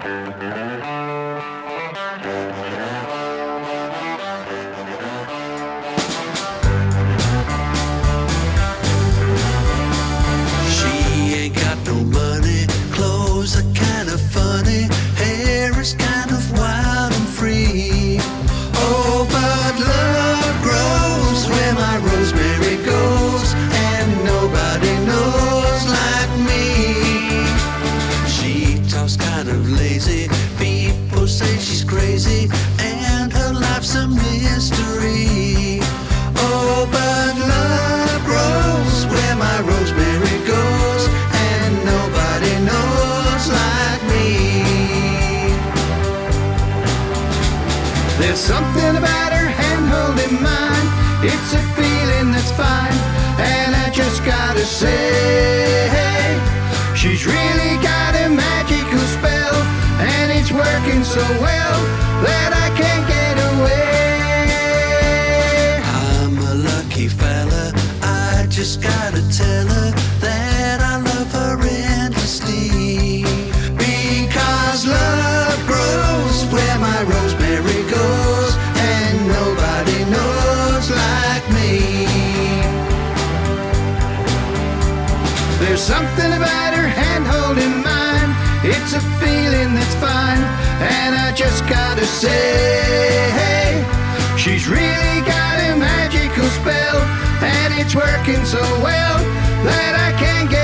She ain't got no money, clothes are kind of funny, hair is kind of wild and free. Oh, but love grows where my rosemary goes, and nobody knows like me. She talks kind of lazy, people say she's crazy, and her life's a mystery. Oh, but love grows where my rosemary goes, and nobody knows like me. There's something about her hand holding mine, it's a feeling that's fine, and I just gotta say, she's really got a magical spell, and it's working so well that I can't get away. I'm a lucky fella, I just gotta tell her that I love her endlessly. Because love grows where my rosemary goes, and nobody knows like me. There's something about her hand holding mine, it's a feeling that's fine, and I just gotta say, she's really got a magical spell, and it's working so well that I can't get